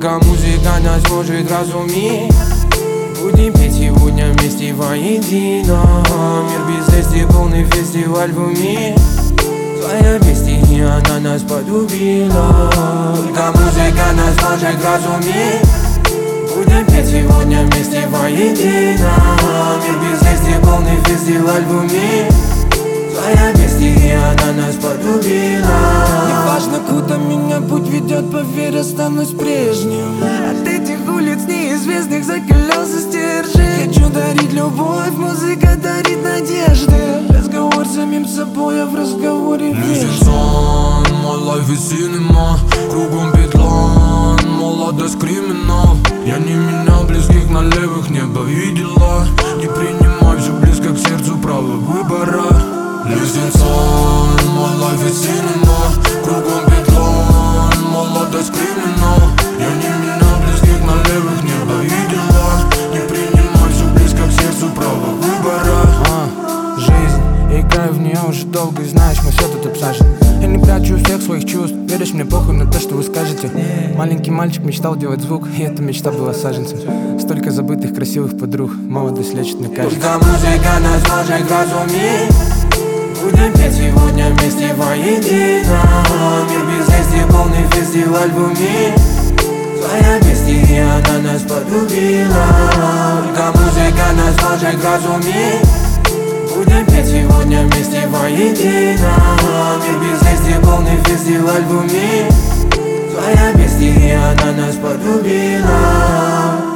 Только музыка нас может разуметь. Будем петь сегодня вместе воедино. Мир без вести, полный фестиваль в уме. Твоя бестия, она нас полюбила. Только музыка нас может разуметь. Будем петь сегодня вместе воедино. Мир без вести, полный фестиваль в уме. Твоя бестия, она нас полюбила. Неважно, куда меня путь ведет, поверь, останусь прежним. От этих улиц неизвестных закалялся стержень. Хочу дарить любовь, музыка дарит надежды. Разговор с самим собой, а в разговоре Losing sun, my life is cinema. Кругом бедлан, молодость криминал. Я не менял близких на левых, небо видела. Не принимай все близко к сердцу, право выбора. Losing sun, my life is cinema. Кругом бедлан, молодость криминал. Я не менял близких на левых, небо видела. Не принимай все близко к сердцу, право выбора. Жизнь, я играю в нее уже долго, и знаешь, мой все тут обсажен. Я не прячу всех своих чувств, веришь мне, похуй на то, что вы скажете. Маленький мальчик мечтал делать звук, и эта мечта была саженцем. Столько забытых красивых подруг, молодость лечит, мне кажется. Только музыка нас может разуметь. Будем петь сегодня вместе воедино. Мир без вести, полный фестиваль в уме. Твоя бестия, она нас полюбила. Только музыка нас может разуметь. Будем петь сегодня вместе воедино. Мир без вести, полный фестиваль в уме. Твоя бестия, она нас полюбила.